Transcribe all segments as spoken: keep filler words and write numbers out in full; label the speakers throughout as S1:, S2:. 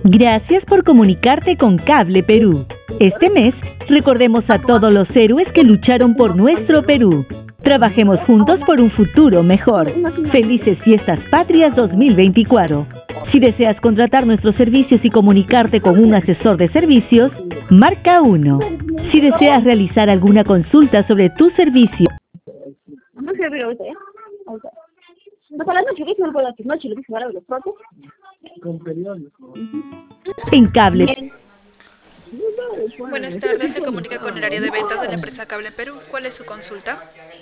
S1: Gracias por comunicarte con Cable Perú. Este mes, recordemos a todos los héroes que lucharon por nuestro Perú. Trabajemos juntos por un futuro mejor. Felices Fiestas Patrias dos mil veinticuatro. Si deseas contratar nuestros servicios y comunicarte con un asesor de servicios, marca uno. Si deseas realizar alguna consulta sobre tu servicio, en Cable.
S2: Buenas tardes, se comunica con el área de ventas de la empresa Cable Perú. ¿Cuál es su consulta?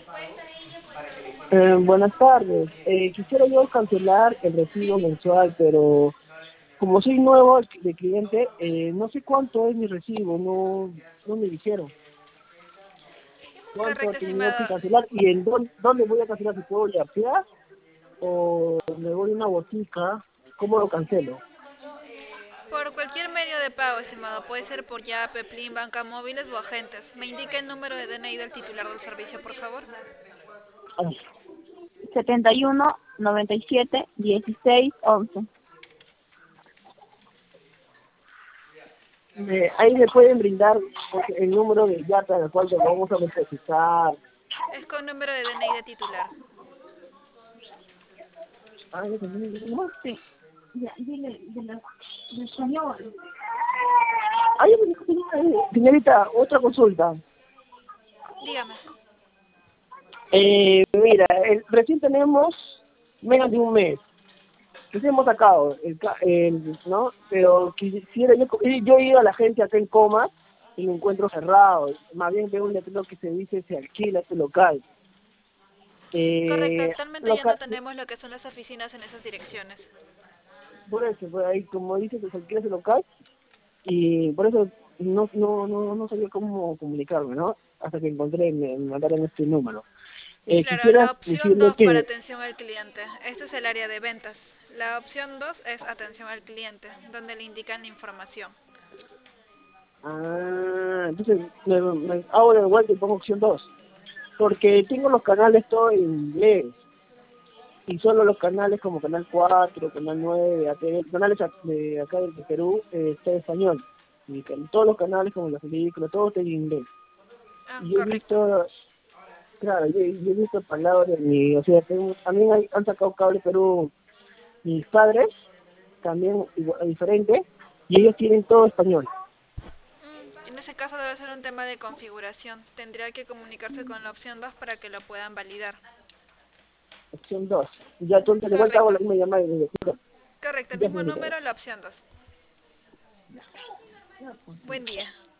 S3: Eh, buenas tardes. Eh, quisiera yo cancelar el recibo mensual, pero como soy nuevo de cliente, eh, no sé cuánto es mi recibo, no, no me dijeron. ¿Cuánto
S2: Correcto,
S3: tenía que
S2: estimado.
S3: cancelar? ¿Y en dónde, dónde voy a cancelar? ¿Si puedo yapear o me voy a una botica? ¿Cómo lo cancelo?
S2: Por cualquier medio de pago, estimado. Puede ser por Yape, Plin, banca móviles o agentes. Me indica el número de D N I del titular del servicio, por favor.
S3: Ay,
S4: setenta y uno, noventa y siete, dieciséis, once.
S3: me- ahí me pueden brindar el número de yata al cual lo vamos a necesitar.
S2: Es con número de D N I de titular.
S3: Ay, no,
S4: Sí. Ya, dile, dile, de español.
S3: Ay, señorita, otra consulta.
S2: Dígame.
S3: Eh, mira, el- recién tenemos menos de un mes. Recién hemos sacado, el, ca- el- ¿no? Pero quisiera, yo, yo he ido a la gente acá en Coma y lo encuentro cerrado. Más bien veo un letrero que se dice se alquila este local.
S2: Correcto,
S3: Eh,
S2: actualmente ya no
S3: local,
S2: tenemos lo que son las oficinas en esas direcciones.
S3: por eso, por ahí, como dice que se alquila ese local, y por eso no, no, no, no sabía cómo comunicarme, ¿no? Hasta que encontré, me, me mandaron este número. Eh,
S2: Claro,
S3: quisiera
S2: la opción
S3: decirle
S2: dos para
S3: que,
S2: atención al cliente. Este es el área de ventas. La opción dos es atención al cliente, donde le indican la información.
S3: ah, entonces me, me hago de vuelta y pongo opción dos, porque tengo los canales todos en inglés, y solo los canales como Canal cuatro, Canal nueve, A T V, canales de acá de Perú, eh, está en español. Y can- todos los canales como las películas, todo está en inglés.
S2: Ah,
S3: Y yo he
S2: correcto.
S3: visto, claro, yo, yo he visto palabras de mi, o sea, tengo- también hay- han sacado Cable Perú mis padres, también igual, diferente, y ellos tienen todo español.
S2: Mm, En ese caso debe ser un tema de configuración. Tendría que comunicarse con la opción dos para que lo puedan validar.
S3: Opción dos. Ya entonces de vuelta hago
S2: Correcto.
S3: la misma llamada y le digo,
S2: Correcto, el
S3: ya
S2: mismo
S3: señorita.
S2: número, la opción dos. Buen día.